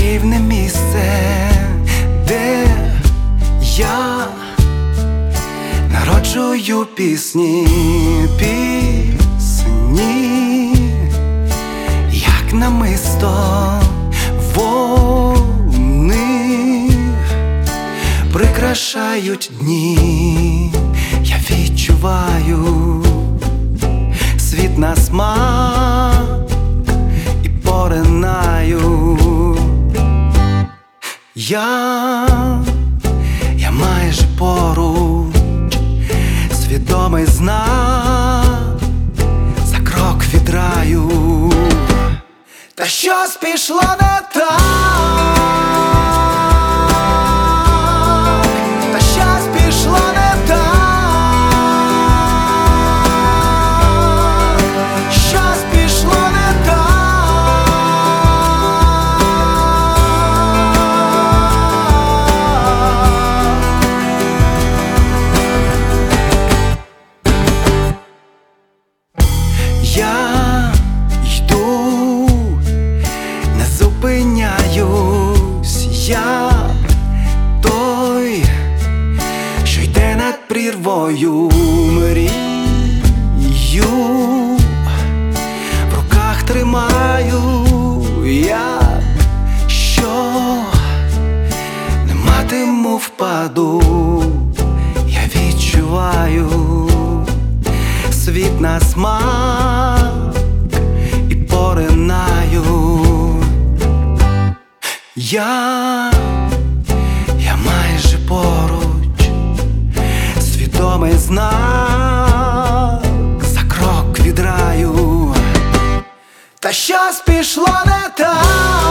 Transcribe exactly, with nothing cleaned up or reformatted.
чарівне місце, де я народжую пісні, пісні, як намисто вони прикрашають дні. Я відчуваю світ на смак і поринаю. Я, я майже поруч, свідомий знак за крок від раю. Та щось пішло не так, та щось пішло не так, щось пішло не так. Я йду, не зупиняюсь, я той, що йде над прірвою, мрію, в руках тримаю, я, що не матиму впаду. Я відчуваю світ на смак і поринаю. Я, я майже поруч, свідомий знак за крок від раю. Та щось пішло не так.